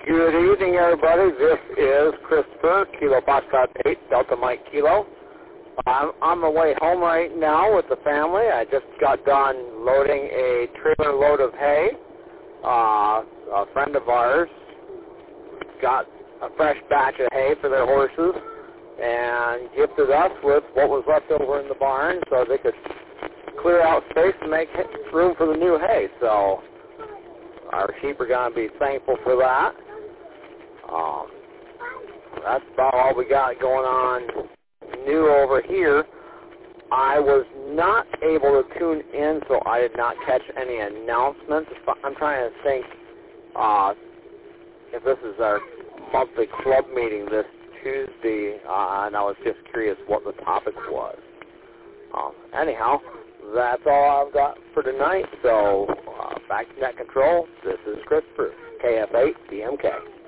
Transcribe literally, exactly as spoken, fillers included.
Good evening, everybody. This is Christopher, Kilo Foxtrot eight, Delta Mike Kilo. I'm on my way home right now with the family. I just got done loading a trailer load of hay. Uh, a friend of ours got a fresh batch of hay for their horses and gifted us with what was left over in the barn so they could clear out space and make room for the new hay. So our sheep are going to be thankful for that. Um, that's about all we got going on new over here. I was not able to tune in, so I did not catch any announcements. I'm trying to think uh, if this is our monthly club meeting this Tuesday, uh, and I was just curious what the topic was. Um, anyhow, that's all I've got for tonight, so uh, back to net control. This is Christopher, K F eight D M K.